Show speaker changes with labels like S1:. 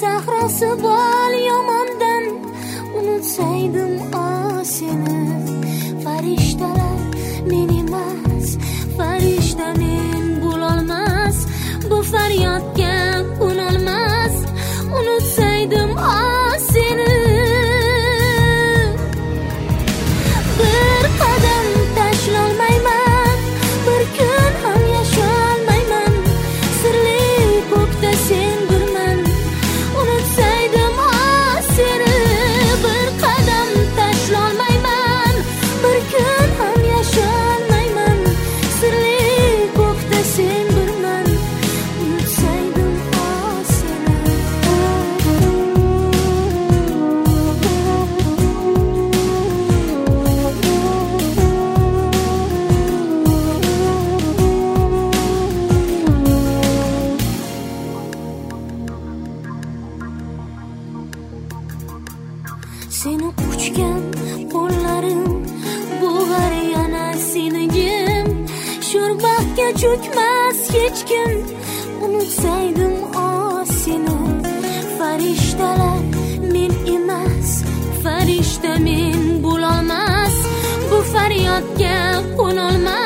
S1: sahrosi bol yomondan unutsaydim seni. Farishtalar men emas, farishta men bo'lolmas, bu faryodga qo'nolmas, unutsaydim seni. Bir qadam tashlolmayman, bir kun ham yasholmayman, sirli ko'kda sen birman, unutsaydim seni. Bir qadam tashlolmayman, bir kun ham yasholmayman, sirli ko'kda sen birman, unutsaydim seni. Seni quchgan qo'llarim bo'g'ar yana seni jim, sho'rbaxga cho'kmas hech kim, unutsaydim seni. Farishtalar men emas, farishta men bo'lolmas, bu faryodga qo'nolmas,